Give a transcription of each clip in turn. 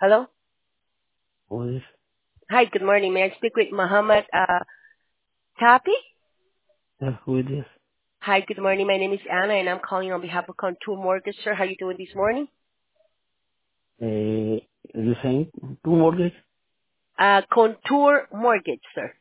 Hello? Who is? Hi, good morning. May I speak with Muhammad Tapi? Who is this? Hi, good morning. My name is Anna, and I'm calling on behalf of Contour Mortgage, sir. How are you doing this morning? You saying two mortgage? Contour Mortgage, sir.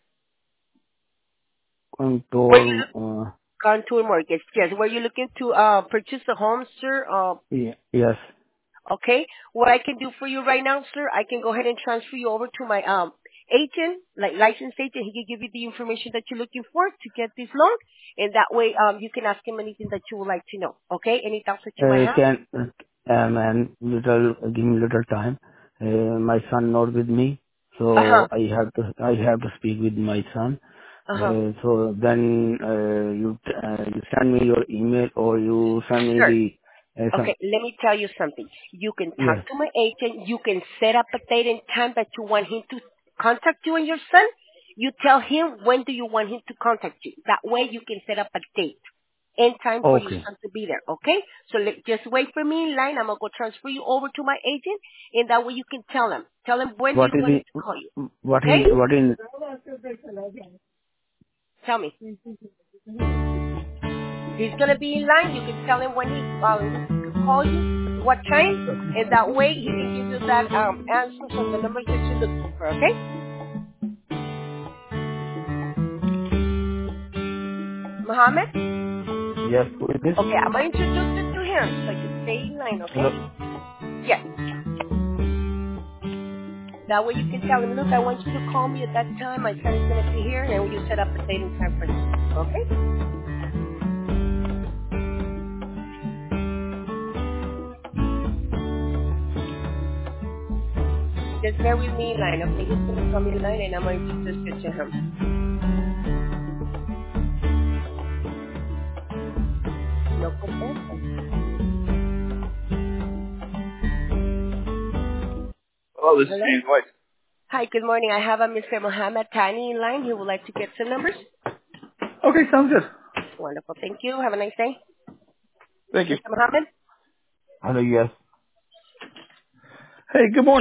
Were you Control, Contour Mortgage, yes. Were you looking to purchase a home, sir? yes. Okay. What I can do for you right now, sir, I can go ahead and transfer you over to my agent, like licensed agent. He can give you the information that you're looking for to get this loan, and that way you can ask him anything that you would like to know. Okay? Any doubts that you might have? Can, and give me little time. My son not with me, Uh huh. so I have to speak with my son. Uh huh. So then, you send me your email or you send me Sure. the, some, Okay, let me tell you something. You can yes. talk to my agent. You can set up a date and time that you want him to contact you and your son. You tell him when do you want him to contact you. That way you can set up a date and time for your Okay. son to be there, okay? So just wait for me in line. I'm going to go transfer you over to my agent, and that way you can tell him. Tell him when do What you is want him to call you, okay? what is, Tell me. He's going to be in line. You can tell him when he could call you, what time, and that way he can give you that answers on the numbers that you're looking for, okay? Mohammed? yes, who is this? Okay, I'm going to introduce you to him so you stay in line, okay? Hello? Yes. That way you can tell him, look, I want you to call me at that time. My son is going to be here, and you set up a date and time for him, okay? Just bear with me in line, okay? He's going to come in line, and I'm going to introduce you to him. No contesta. Hello, this is Hello? James White. Hi, good morning. I have a Mr. Mohammed Tani in line. He would like to get some numbers. Okay, sounds good. Wonderful. Thank you. Have a nice day. Thank you. Mr. Mohammed? Hello, yes. Hey, good morning.